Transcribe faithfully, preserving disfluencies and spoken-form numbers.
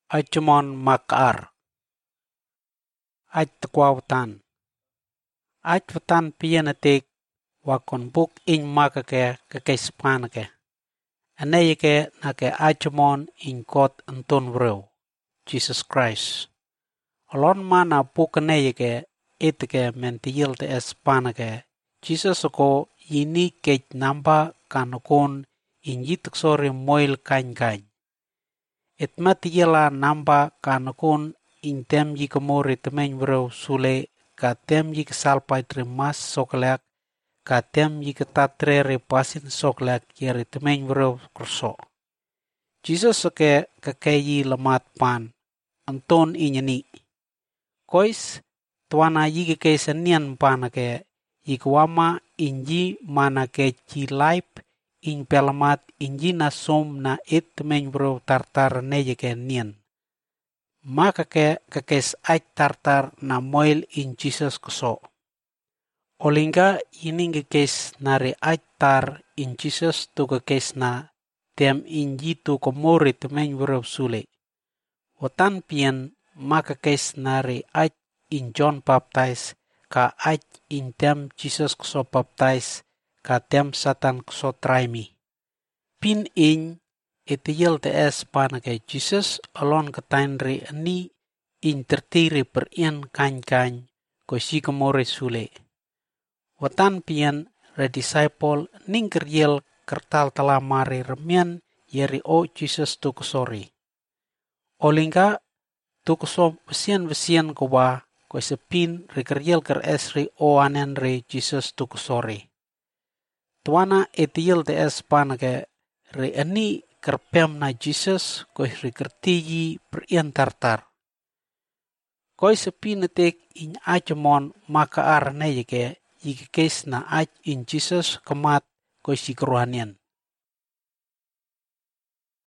Ajumon makar. Aj tekwautan. Aj watan pianatik wakon buk in makake kakespanake. Anayake nake ajumon in God anton vreu, Jesus Christ. Alon mana buk anayake itike mentiyil te espanake. Jesus ko yini kej namba kanukon in yituksori moil kany-kany. Itmatiyela namba kanukon in tem yikamori temeng vreu sule ka tem yikasalpay trimas soklek ka tem yikatatre repasin soklek yeri temeng vreu kurso. Jesus ke kakeyi lamat pan anton inyani. Kois tuana yikakesanian panake yikwama inji manake jilaip in pelamat inji nasom na it temeng vreu tartar neyake nian. Maka ke kakes aj tartar na moil in Jesus kuso. Olingga ining kakes nari aj tar in Jesus tu kakes na tem inji tu komori temeng vreu sule. Watan pian maka kakes nari aj in John baptize ka aj in tem Jesus kuso baptize ka tem Satan kuso traimi. Pin in itiyel te es panake Jesus alon katainri ani in tertiri per ian kany-kany ko sikamore sule. Watan pian re disciple ning keryel kertal talamari remian yeri o Jesus tu kusori. Olingga tu kuso besian-besian kuwa ko sepin re keryel ker esri o anen re Jesus tu kusori. Tuana itiyel te es panake re ani kerpem na Jesus ko re kertiyi per ian tartar. Koi sepinetik in ajumon maka ar neyake yikikes na aj in Jesus kemat ko si keruhanian.